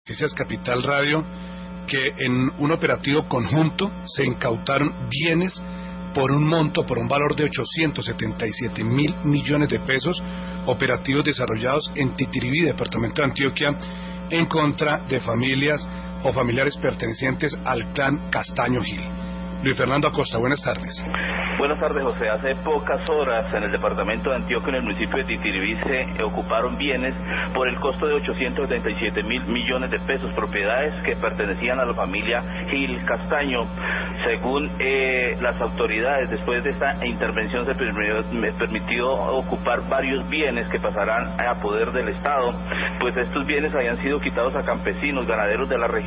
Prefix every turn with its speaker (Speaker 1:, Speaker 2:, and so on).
Speaker 1: Noticias Capital Radio, que en un operativo conjunto se incautaron bienes por un valor de 877.000 millones de pesos, operativos desarrollados en Titiribí, departamento de Antioquia, en contra de familias o familiares pertenecientes al clan Castaño Gil. Luis Fernando Acosta, buenas tardes.
Speaker 2: Buenas tardes, José. Hace pocas horas en el departamento de Antioquia, en el municipio de Titiribí, se ocuparon bienes por el costo de 877.000 millones de pesos, propiedades que pertenecían a la familia Gil Castaño. Según las autoridades, después de esta intervención se permitió ocupar varios bienes que pasarán a poder del Estado, pues estos bienes habían sido quitados a campesinos, ganaderos de la región